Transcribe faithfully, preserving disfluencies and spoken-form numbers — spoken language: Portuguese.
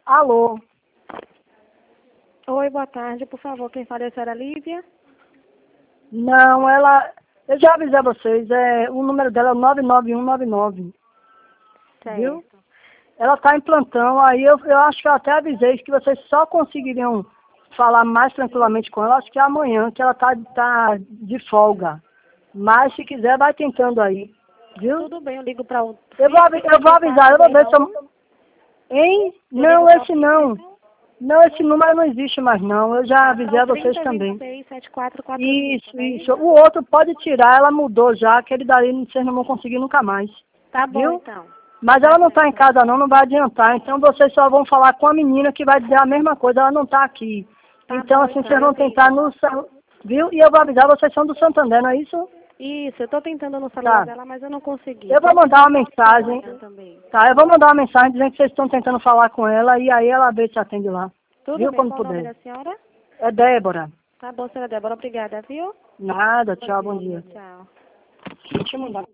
Alô? Oi, boa tarde. Por favor, quem fala é a senhora Lívia? Não, ela... Eu já avisei a vocês, é, o número dela é nove nove um nove nove. Certo. Viu? Ela está em plantão, aí eu, eu acho que eu até avisei que vocês só conseguiriam falar mais tranquilamente com ela, acho que é amanhã, que ela está tá de folga. Mas se quiser, vai tentando aí. Viu? Tudo bem, eu ligo para o... Eu vou, avi- eu vou avisar, eu vou ver se eu... Hein? Não, esse não. Não, esse número não existe mais não. Eu já avisei a vocês também. Isso, isso. O outro pode tirar, ela mudou já, aquele dali vocês não vão conseguir nunca mais. Tá bom, Viu? então. Mas ela não está em casa não, não vai adiantar. Então vocês só vão falar com a menina que vai dizer a mesma coisa, ela não está aqui. Tá Então bom, assim, então, vocês vão eu tentar ligo. no... sa- Viu? E eu vou avisar, vocês são do Santander, não é isso? Isso, eu tô tentando no celular Tá. dela, mas eu não consegui. Eu vou Pode mandar uma tentar mensagem. amanhã também. Tá, eu vou mandar uma mensagem dizendo que vocês estão tentando falar com ela e aí ela vê se atende lá. Tudo Viu? bem, Quando qual o nome puder. da senhora? É Débora. Tá bom, senhora Débora, obrigada, viu? Nada, tchau, bom dia. Tchau. Deixa eu mandar.